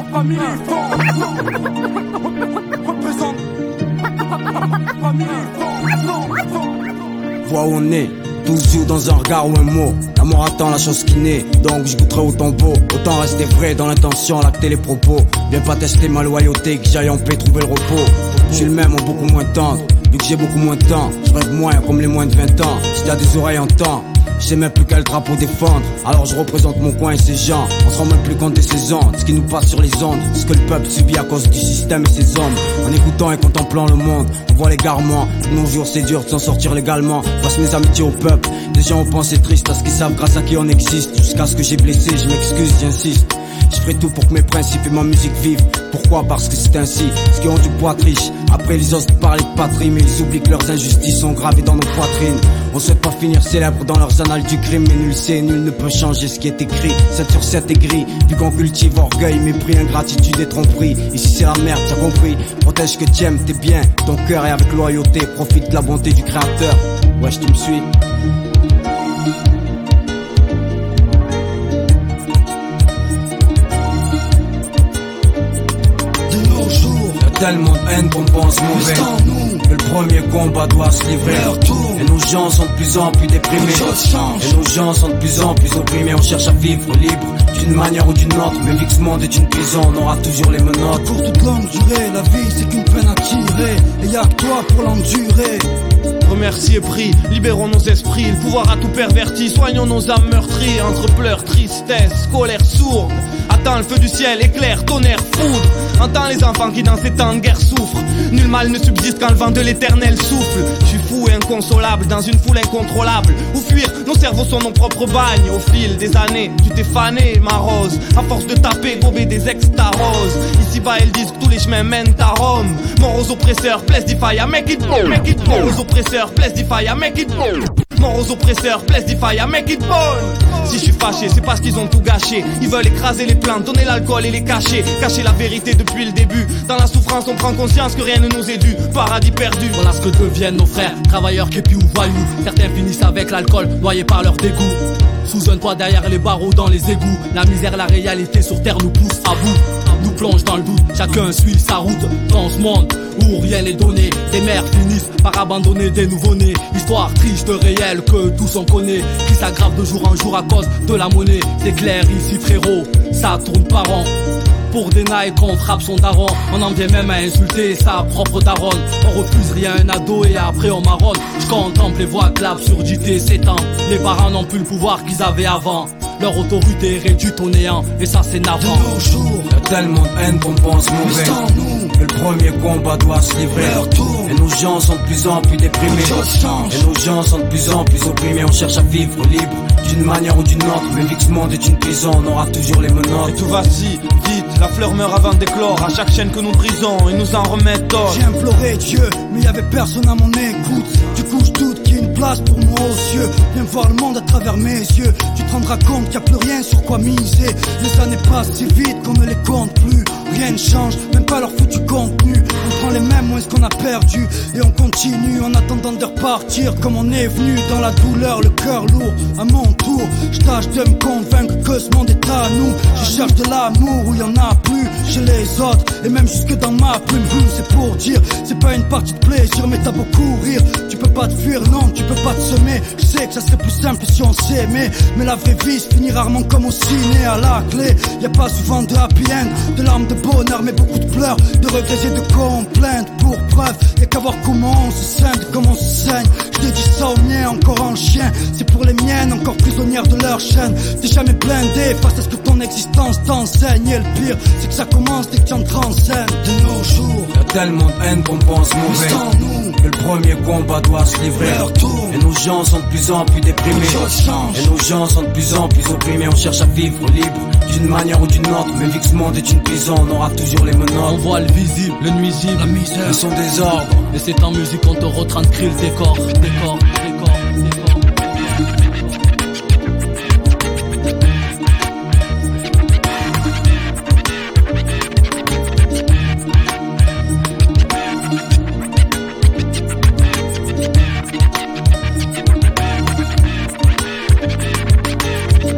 famille représente famille. Vois où on est, 12 yeux dans un regard ou un mot. L'amour attend la chose qui naît, donc je goûterai autant beau. Autant rester vrai dans l'intention, lacter les propos. Viens pas tester ma loyauté, que j'aille en paix trouver le repos. Je suis le même en beaucoup moins tendre, vu que j'ai beaucoup moins de temps. Je rêve moins comme les moins de 20 ans. Si t'as des oreilles entends, je sais même plus quel drapeau défendre. Alors je représente mon coin et ses gens. On se rend même plus compte des saisons, de ce qui nous passe sur les ondes, ce que le peuple subit à cause du système et ses hommes. En écoutant et contemplant le monde, on voit l'égarement. De nos jours c'est dur de s'en sortir légalement. Passe mes amitiés au peuple. Des gens ont pensé triste à ce qu'ils savent grâce à qui on existe. Jusqu'à ce que j'ai blessé, je m'excuse, j'insiste. Je ferai tout pour que mes principes et ma musique vivent. Pourquoi? Parce que c'est ainsi. Ceux qui ont du poids trichent. Après ils osent parler de patrie, mais ils oublient que leurs injustices sont gravées dans nos poitrines. On souhaite pas finir célèbre dans leurs annales du crime, mais nul sait, nul ne peut changer ce qui est écrit. 7 sur 7 est gris, vu qu'on cultive orgueil, mépris, ingratitude et tromperie. Ici c'est la merde, t'as compris. Protège que t'aimes, t'es bien, ton cœur est avec loyauté. Profite de la bonté du créateur. Wesh, tu me suis? Tellement de haine qu'on pense mauvais, que le premier combat doit se livrer. Et nos gens sont de plus en plus déprimés, et nos gens sont de plus en plus opprimés. On cherche à vivre libre d'une manière ou d'une autre, mais vu que ce monde est une prison, on aura toujours les menottes. Pour toute longue durée, la vie c'est qu'une peine à tirer, et y'a que toi pour l'endurer. Remercie et prie, libérons nos esprits. Le pouvoir a tout perverti, soignons nos âmes meurtries. Entre pleurs, tristesse, colère sourde. Attends le feu du ciel, éclair, tonnerre, foudre. Entends les enfants qui dans ces temps de guerre souffrent. Nul mal ne subsiste quand le vent de l'éternel souffle. Je suis fou et inconsolable dans une foule incontrôlable. Où fuir, nos cerveaux sont nos propres bagnes. Au fil des années, tu t'es fané, ma rose. À force de taper, gober des extaroses. Ici-bas, elles disent que tous les chemins mènent à Rome. Mort aux oppresseurs, bless the fire, make it bon, make it bon. Aux oppresseurs, bless the fire, make it bon. Mort aux oppresseurs, bless the fire, make it bon. Si je suis fâché, c'est parce qu'ils ont tout gâché. Ils veulent écraser les plantes, donner l'alcool et les cacher. Cacher la vérité depuis le début. Dans la souffrance, on prend conscience que rien ne nous est dû. Paradis perdu. Voilà ce que deviennent nos frères, travailleurs, képis ou voyous. Certains finissent avec l'alcool, noyés par leur dégoût. Sous un toit derrière les barreaux dans les égouts. La misère, la réalité sur terre nous pousse à bout. Nous plonge dans le doute, chacun suit sa route. Dans ce monde où rien n'est donné, des mères finissent par abandonner des nouveau-nés. Histoire triste, réelle, que tous on connaît, qui s'aggrave de jour en jour à cause de la monnaie. C'est clair ici frérot, ça tourne par an. Pour des nailles qu'on frappe son daron, on en vient même à insulter sa propre daronne. On refuse rien un ado et après on marronne. Je contemple et vois que l'absurdité s'étend. Les parents n'ont plus le pouvoir qu'ils avaient avant. Leur autorité est réduite au néant, et ça c'est navrant. De nos jours, y'a tellement de haine qu'on pense mauvais, que le premier combat doit se livrer. Et nos gens sont de plus en plus déprimés, et nos gens sont de plus en plus opprimés. On cherche à vivre libre d'une manière ou d'une autre, mais vu que ce monde est une prison, on aura toujours les menottes. Et tout va si vite, la fleur meurt avant d'éclore. À chaque chaîne que nous brisons, ils nous en remettent d'autres. J'ai imploré Dieu, mais y'avait personne à mon écoute. Du coup je doute qu'il y ait une place pour moi aux cieux. Viens voir le monde à travers mes yeux, tu te rendras compte qu'il n'y a plus rien sur quoi miser. Les années passent si vite qu'on ne les compte plus. Rien ne change, même pas leur foutu contenu. On prend les mêmes moins ce qu'on a perdu, et on continue en attendant de repartir comme on est venu. Dans la douleur, le cœur lourd, à mon tour je tâche de me convaincre que ce monde est à nous. Je cherche de l'amour où il y en a plus chez les autres, et même jusque dans ma plume. C'est pour dire, c'est pas une partie de plaisir, mais t'as beau courir, tu peux pas te fuir, non, tu peux pas te semer. Je sais que ça serait plus simple si on s'aimait, mais la vraie vie se finit rarement comme au ciné. À la clé, y a pas souvent de happy end, de larmes de bonheur, mais beaucoup de pleurs, de regrets et de complaintes. Pour preuve, y'a qu'à voir comment on se scinde, comment on se saigne. Je te dis ça au mien, encore en chien. C'est pour les miennes, encore prisonnières de leur chaîne. T'es jamais blindé face à ce que ton existence t'enseigne. Et le pire, c'est que ça commence dès que tu entres en scène. De nos jours, y'a tellement de haine qu'on pense mauvais, que le premier combat doit se livrer. Et nos gens sont de plus en plus déprimés, et nos gens sont de plus en plus opprimés. On cherche à vivre libre d'une manière ou d'une autre, mais vu que ce monde est une prison, on aura toujours les menottes. On voit le visible, le nuisible, la misère, ils sont désordres. Et c'est en musique qu'on te retranscrit le décor.